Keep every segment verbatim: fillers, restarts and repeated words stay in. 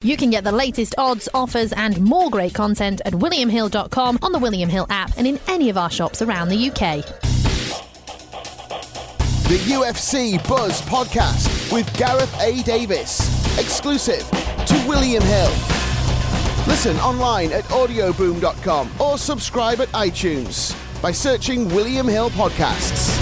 You can get the latest odds, offers and more great content at william hill dot com, on the William Hill app and in any of our shops around the U K. The U F C Buzz Podcast with Gareth A. Davis. Exclusive to William Hill. Listen online at audio boom dot com or subscribe at iTunes by searching William Hill Podcasts.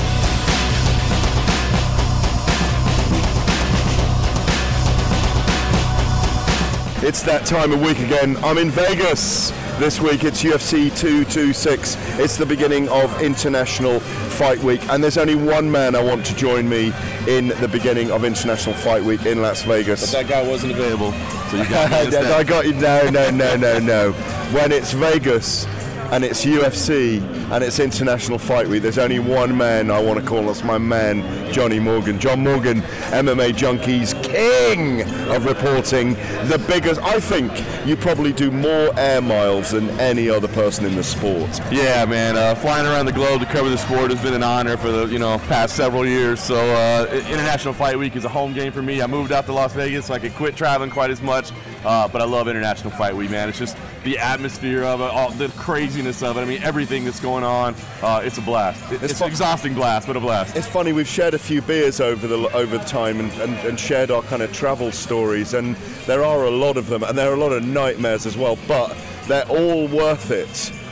It's that time of week again. I'm in Vegas. This week it's U F C two twenty-six. It's the beginning of International Fight Week, and there's only one man I want to join me in the beginning of International Fight Week in Las Vegas. But that guy wasn't available, so you got me. I got you. No, no, no, no, no. When it's Vegas and it's U F C and it's International Fight Week, there's only one man I want to call. That's my man, Johnny Morgan. John Morgan, M M A Junkie's king of reporting. The biggest, I think you probably do more air miles than any other person in the sport. Yeah, man. Uh, flying around the globe to cover the sport has been an honor for the you know past several years. So uh, International Fight Week is a home game for me. I moved out to Las Vegas so I could quit traveling quite as much. Uh, but I love International Fight Week, man. It's just the atmosphere of it, all the craziness of it. I mean, everything that's going on. Uh, it's a blast. It, it's it's an exhausting blast, but a blast. It's funny. We've shared a few beers over the over the time and, and, and shared our kind of travel stories, and there are a lot of them, and there are a lot of nightmares as well. But they're all worth it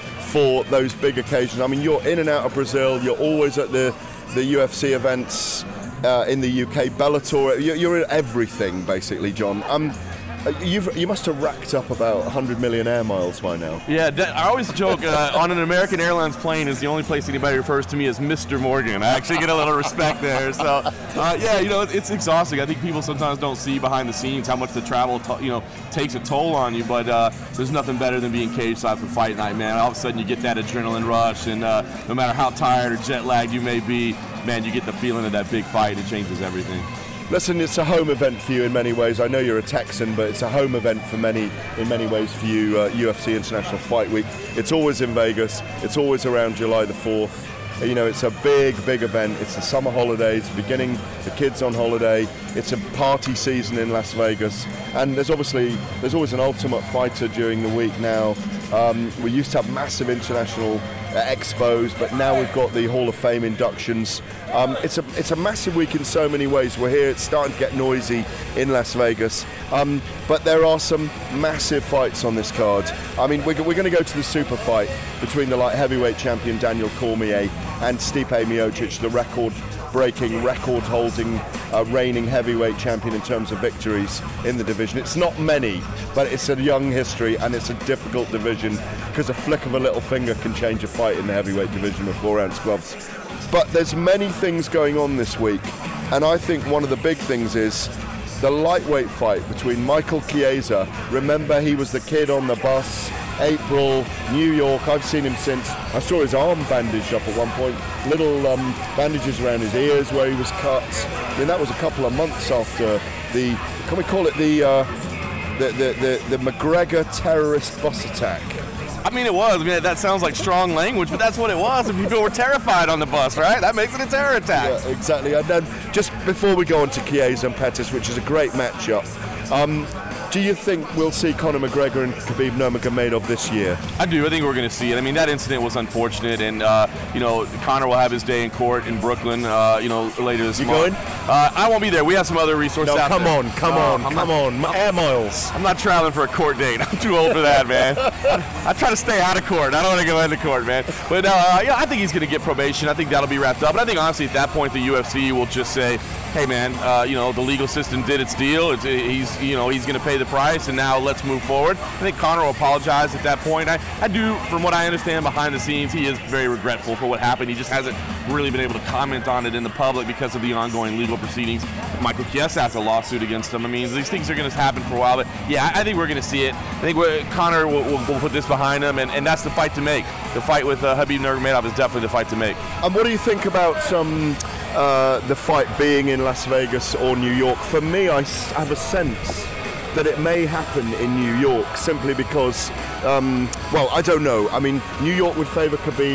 for those big occasions. I mean, you're in and out of Brazil. You're always at the the U F C events uh, in the U K, Bellator. You're, you're at everything, basically, John. Um. You've, you must have racked up about one hundred million air miles by now. Yeah, I always joke, uh, on an American Airlines plane is the only place anybody refers to me as Mister Morgan. I actually get a little respect there. So, uh, yeah, you know, it's exhausting. I think people sometimes don't see behind the scenes how much the travel, t- you know, takes a toll on you. But uh, there's nothing better than being cage side for fight night, man. All of a sudden you get that adrenaline rush, and uh, no matter how tired or jet lagged you may be, man, you get the feeling of that big fight. It changes everything. Listen, it's a home event for you in many ways. I know you're a Texan, but it's a home event for many, in many ways for you, uh, U F C International Fight Week. It's always in Vegas. It's always around July the fourth. You know, it's a big, big event. It's the summer holidays, beginning, the kids on holiday. It's a party season in Las Vegas. And there's obviously, there's always an Ultimate Fighter during the week now. Um, we used to have massive international uh, expos, but now we've got the Hall of Fame inductions. Um, it's a it's a massive week in so many ways. We're here, it's starting to get noisy in Las Vegas. Um, but there are some massive fights on this card. I mean, we're, we're going to go to the super fight between the light heavyweight champion Daniel Cormier and Stipe Miocic, the record-breaking, record-holding, uh, reigning heavyweight champion in terms of victories in the division. It's not many, but it's a young history and it's a difficult division because a flick of a little finger can change a fight in the heavyweight division with four-ounce gloves. But there's many things going on this week, and I think one of the big things is the lightweight fight between Michael Chiesa. Remember, he was the kid on the bus, April, New York. I've seen him since. I saw his arm bandaged up at one point, little um, bandages around his ears where he was cut. I mean, that was a couple of months after the, can we call it the uh, the, the, the, the McGregor terrorist bus attack? I mean, it was. I mean, that sounds like strong language, but that's what it was. And people were terrified on the bus, right? That makes it a terror attack. Yeah, exactly. And then just before we go on to Chiesa and Pettis, which is a great matchup, um, do you think we'll see Conor McGregor and Khabib Nurmagomedov this year? I do. I think we're going to see it. I mean, that incident was unfortunate, and uh, you know, Conor will have his day in court in Brooklyn, uh, you know, later this you month. You going? Uh, I won't be there. We have some other resources no, out come there. on, come uh, on, I'm come not, on, air miles. I'm not traveling for a court date. I'm too old for that, man. I, I try to stay out of court. I don't want to go into court, man. But uh, yeah, I think he's going to get probation. I think that'll be wrapped up. But I think honestly, at that point, the U F C will just say, "Hey, man, uh, you know, the legal system did its deal. It's, he's, you know, he's going to pay the price, and now let's move forward." I think Conor will apologize at that point. I, I do, from what I understand behind the scenes, he is very regretful for what happened. He just hasn't really been able to comment on it in the public because of the ongoing legal proceedings. Michael Chiesa has a lawsuit against him. I mean, these things are going to happen for a while, but yeah, I think we're going to see it. I think we're, Conor will, will, will put this behind him, and, and that's the fight to make. The fight with uh, Khabib Nurmagomedov is definitely the fight to make. And what do you think about um, uh, the fight being in Las Vegas or New York? For me, I have a sense that it may happen in New York simply because, um, well, I don't know. I mean, New York would favour Khabib.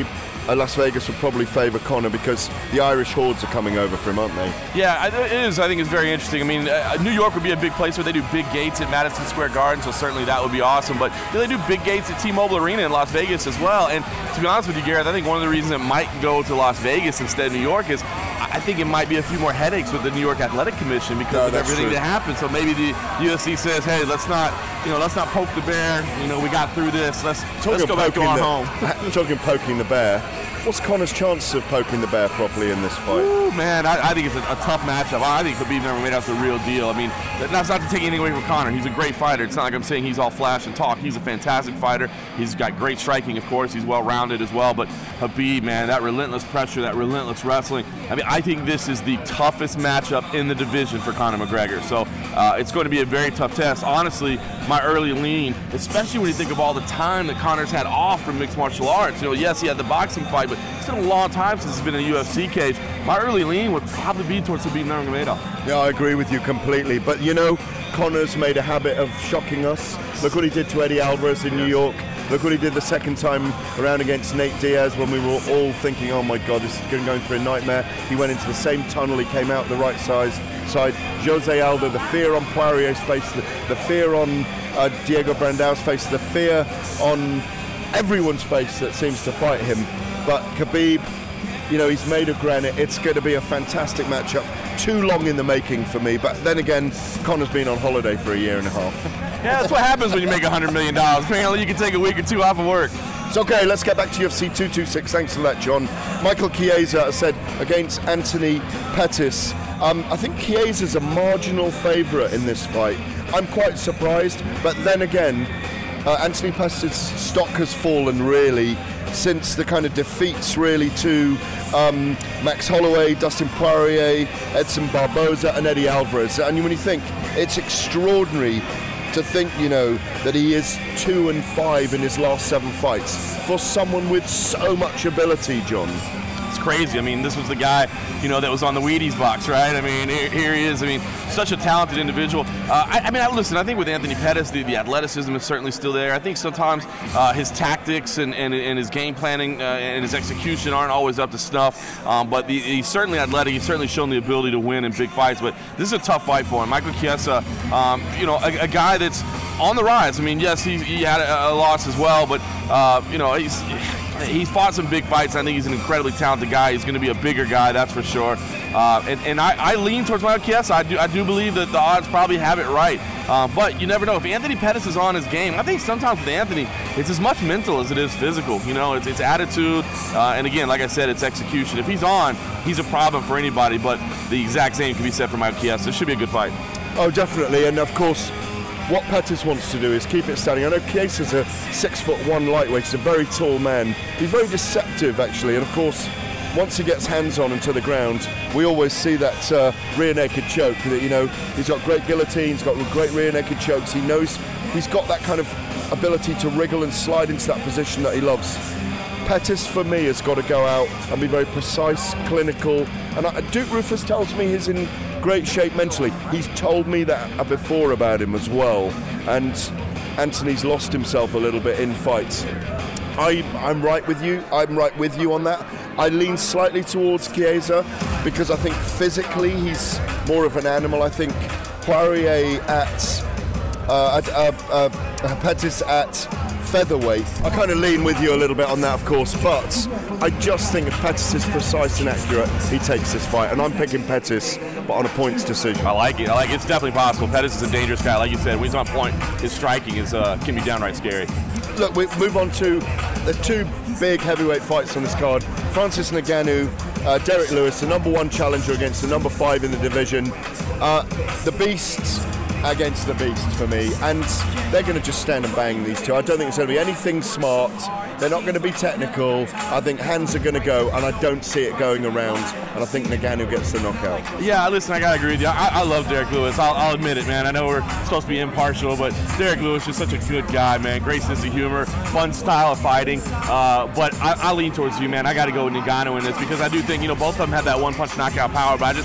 uh, Las Vegas would probably favour Conor because the Irish hordes are coming over for him, aren't they? Yeah, it is. I think it's very interesting. I mean, uh, New York would be a big place where they do big gates at Madison Square Garden, so certainly that would be awesome. But you know, they do big gates at T-Mobile Arena in Las Vegas as well. And to be honest with you, Gareth, I think one of the reasons it might go to Las Vegas instead of New York is I think it might be a few more headaches with the New York Athletic Commission because no, of everything true. that happened. So maybe the U F C says, hey, let's not, you know, let's not poke the bear. You know, we got through this. Let's Talking let's go back to our the, home. Talking poking the bear. What's Conor's chance of poking the bear properly in this fight? Ooh, man, I, I think it's a, a tough matchup. I think Khabib Nurmagomedov's the real deal. I mean, that's not to take anything away from Conor. He's a great fighter. It's not like I'm saying he's all flash and talk. He's a fantastic fighter. He's got great striking, of course. He's well-rounded as well. But Khabib, man, that relentless pressure, that relentless wrestling. I mean, I think this is the toughest matchup in the division for Conor McGregor. So uh, it's going to be a very tough test. Honestly, my early lean, especially when you think of all the time that Conor's had off from mixed martial arts. You know, yes, he had the boxing fight, but it's been a long time since he's been in a U F C cage. My early lean would probably be towards Khabib Nurmagomedov. Yeah, I agree with you completely. But, you know, Conor's made a habit of shocking us. Look what he did to Eddie Alvarez in New York. Look what he did the second time around against Nate Diaz when we were all thinking, oh, my God, this is going through a nightmare. He went into the same tunnel. He came out the right size, side. Jose Aldo, the fear on Poirier's face, the, the fear on uh, Diego Brandau's face, the fear on everyone's face that seems to fight him. But Khabib, you know, he's made of granite. It's going to be a fantastic matchup. Too long in the making for me. But then again, Conor's been on holiday for a year and a half. Yeah, that's what happens when you make one hundred million dollars. Apparently, you can take a week or two off of work. It's okay, let's get back to U F C two twenty-six. Thanks for that, John. Michael Chiesa has said against Anthony Pettis. Um, I think Chiesa's a marginal favourite in this fight. I'm quite surprised. But then again, uh, Anthony Pettis' stock has fallen really since the kind of defeats really to um, Max Holloway, Dustin Poirier, Edson Barboza and Eddie Alvarez. And when you think, it's extraordinary to think, you know, that he is two and five in his last seven fights for someone with so much ability, John. It's crazy. I mean, this was the guy, you know, that was on the Wheaties box, right? I mean, here, here he is. I mean, such a talented individual. Uh, I, I mean, I, listen, I think with Anthony Pettis, the, the athleticism is certainly still there. I think sometimes uh, his tactics and, and, and his game planning uh, and his execution aren't always up to snuff. Um, but the, he's certainly athletic. He's certainly shown the ability to win in big fights. But this is a tough fight for him. Michael Chiesa, um, you know, a, a guy that's on the rise. I mean, yes, he, he had a, a loss as well, but, uh, you know, he's... He's fought some big fights. I think he's an incredibly talented guy. He's going to be a bigger guy, that's for sure. Uh, and and I, I lean towards Michael Chiesa. I do I do believe that the odds probably have it right. Uh, but you never know. If Anthony Pettis is on his game, I think sometimes with Anthony, it's as much mental as it is physical. You know, it's, it's attitude. Uh, and again, like I said, it's execution. If he's on, he's a problem for anybody. But the exact same can be said for Michael Chiesa. It should be a good fight. Oh, definitely. And of course, what Pettis wants to do is keep it standing. I know Chiesa's a six foot one lightweight. He's a very tall man. He's very deceptive, actually. And of course, once he gets hands on and to the ground, we always see that uh, rear naked choke. That, you know, he's got great guillotines, got great rear naked chokes. He knows he's got that kind of ability to wriggle and slide into that position that he loves. Pettis, for me, has got to go out and be very precise, clinical. And uh, Duke Roufus tells me he's in great shape mentally. He's told me that before about him as well. And Anthony's lost himself a little bit in fights. I, I'm right with you. I'm right with you on that. I lean slightly towards Chiesa because I think physically he's more of an animal. I think Poirier at, uh, at uh, uh, Pettis at featherweight. I kind of lean with you a little bit on that, of course, but I just think if Pettis is precise and accurate, he takes this fight. And I'm picking Pettis, but on a points decision. I like it. I like it. It's definitely possible. Pettis is a dangerous guy. Like you said, when he's on point, his striking is uh, can be downright scary. Look, we move on to, there's two big heavyweight fights on this card. Francis Ngannou, uh, Derek Lewis, the number one challenger against the number five in the division. Uh, the Beasts against the Beast for me, and they're going to just stand and bang these two. I don't think it's going to be anything smart. They're not going to be technical. I think hands are going to go, and I don't see it going around, and I think Ngannou gets the knockout. Yeah, listen, I got to agree with you. I, I love Derek Lewis. I'll, I'll admit it, man. I know we're supposed to be impartial, but Derek Lewis is such a good guy, man. Great sense of humor, fun style of fighting, uh, but I, I lean towards you, man. I got to go with Ngannou in this because I do think, you know, both of them have that one-punch knockout power, but I just think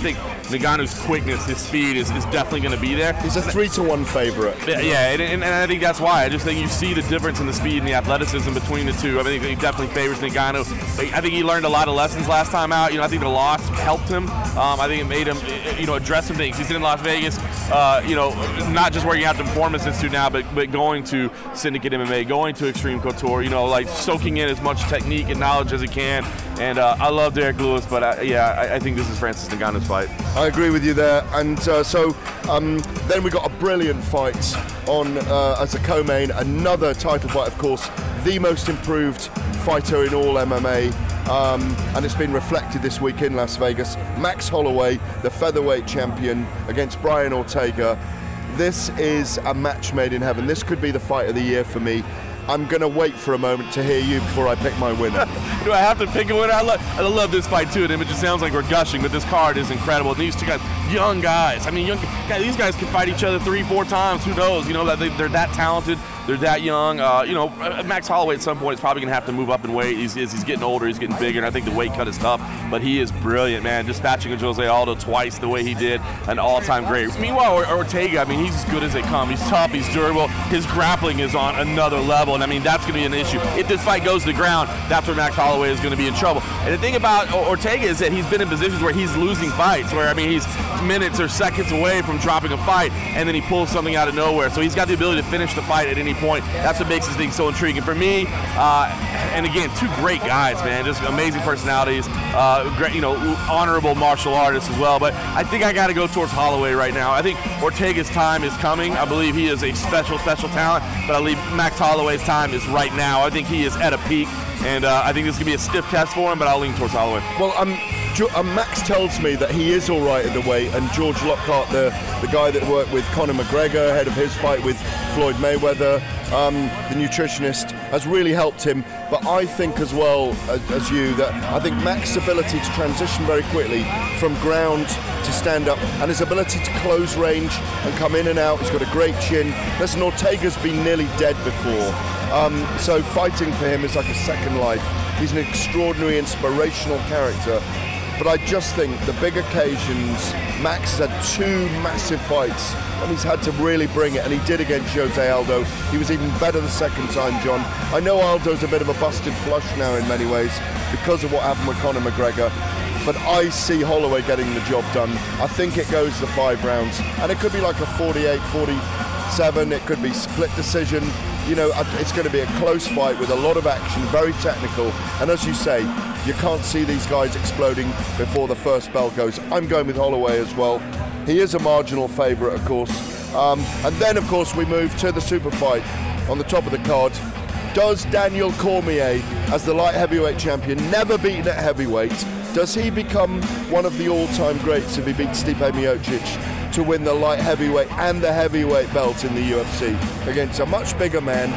Ngannou's quickness, his speed is, is definitely going to be there. He's a three to one favorite. Yeah, and, and, and I think that's why. I just think you see the difference in the speed and the athleticism between the two. I think he definitely favors Ngannou. I think he learned a lot of lessons last time out. You know, I think the loss helped him. Um, I think it made him, you know, address some things. He's in Las Vegas, uh, you know, not just working out the Performance Institute now, but, but going to Syndicate M M A, going to Extreme Couture, you know, like soaking in as much technique and knowledge as he can. And uh, I love Derek Lewis, but I, yeah, I, I think this is Francis Ngannou's fight. I agree with you there. And uh, so um, then we got a brilliant fight on uh, as a co-main, another title fight, of course, the most improved fighter in all M M A. Um, and it's been reflected this week in Las Vegas. Max Holloway, the featherweight champion, against Brian Ortega. This is a match made in heaven. This could be the fight of the year for me. I'm going to wait for a moment to hear you before I pick my winner. Do I have to pick a winner? I love, I love this fight too, and it just sounds like we're gushing, but this card is incredible. And these two guys, young guys. I mean, young guys, these guys can fight each other three, four times. Who knows? You know, that they, they're that talented. They're that young. Uh, you know, Max Holloway at some point is probably going to have to move up in weight. He's, he's getting older. He's getting bigger, and I think the weight cut is tough. But he is brilliant, man. Dispatching of Jose Aldo twice the way he did, an all-time great. Meanwhile, Ortega, I mean, he's as good as they come. He's tough. He's durable. His grappling is on another level, and I mean, that's going to be an issue. If this fight goes to the ground, that's where Max Holloway is going to be in trouble. And the thing about Ortega is that he's been in positions where he's losing fights, where, I mean, he's minutes or seconds away from dropping a fight, and then he pulls something out of nowhere. So he's got the ability to finish the fight at any point. That's what makes this thing so intriguing. For me, uh, and again, two great guys, man, just amazing personalities, uh, great, you know, honorable martial artists as well. But I think I got to go towards Holloway right now. I think Ortega's time is coming. I believe he is a special, special talent, but I believe Max Holloway's time is right now. I think he is at a peak, and uh, I think this is going to be a stiff test for him, but I'll lean towards Holloway. Well, um, uh, Max tells me that he is all right at the weight, and George Lockhart, the, the guy that worked with Conor McGregor ahead of his fight with Floyd Mayweather, um, the nutritionist, has really helped him. But I think as well as, as you, that I think Max's ability to transition very quickly from ground to stand up, and his ability to close range and come in and out, he's got a great chin. Listen, Ortega's been nearly dead before, um, so fighting for him is like a second life. He's an extraordinary, inspirational character. But I just think the big occasions, Max has had two massive fights and he's had to really bring it, and he did against Jose Aldo. He was even better the second time, John. I know Aldo's a bit of a busted flush now in many ways because of what happened with Conor McGregor, but I see Holloway getting the job done. I think it goes the five rounds, and it could be like a forty-eight forty-seven, it could be split decision. You know, it's going to be a close fight with a lot of action, very technical, and as you say, you can't see these guys exploding before the first bell goes. I'm going with Holloway as well. He is a marginal favourite, of course. Um, and then, of course, we move to the super fight on the top of the card. Does Daniel Cormier, as the light heavyweight champion, never beaten at heavyweight, does he become one of the all-time greats if he beats Stipe Miocic to win the light heavyweight and the heavyweight belt in the U F C against a much bigger man,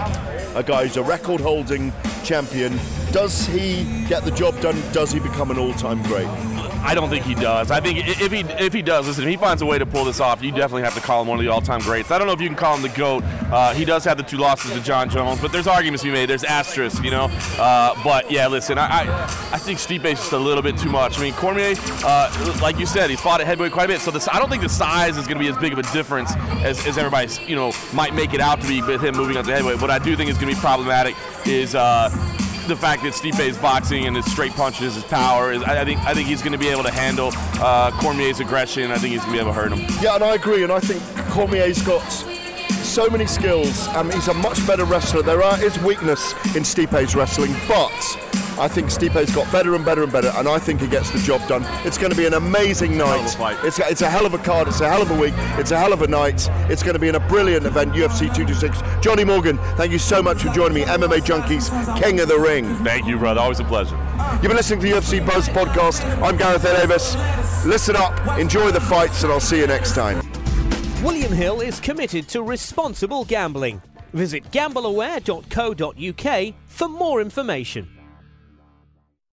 a guy who's a record-holding champion? Does he get the job done? Does he become an all-time great? I don't think he does. I think if he if he does, listen, if he finds a way to pull this off, you definitely have to call him one of the all-time greats. I don't know if you can call him the GOAT. Uh, he does have the two losses to John Jones, but there's arguments to be made. There's asterisks, you know. Uh, but, yeah, listen, I, I I think Stipe's just a little bit too much. I mean, Cormier, uh, like you said, he's fought at heavyweight quite a bit, so this, I don't think the size is going to be as big of a difference as, as everybody, you know, might make it out to be with him moving up to heavyweight. What I do think is going to be problematic is uh, the fact that Stipe's boxing and his straight punches, his power, is, I, I think I think he's going to be able to handle uh, Cormier's aggression. I think he's going to be able to hurt him. Yeah, and I agree, and I think Cormier's got so many skills. Um, he's a much better wrestler. There are, is weakness in Stipe's wrestling, but I think Stipe's got better and better and better, and I think he gets the job done. It's going to be an amazing night. It's, it's a hell of a card. It's a hell of a week. It's a hell of a night. It's going to be in a brilliant event, U F C two twenty-six. Johnny Morgan, thank you so much for joining me. M M A Junkies, King of the Ring. Thank you, brother. Always a pleasure. You've been listening to the U F C Buzz podcast. I'm Gareth A. Davis. Listen up, enjoy the fights, and I'll see you next time. William Hill is committed to responsible gambling. Visit gamble aware dot co dot uk for more information.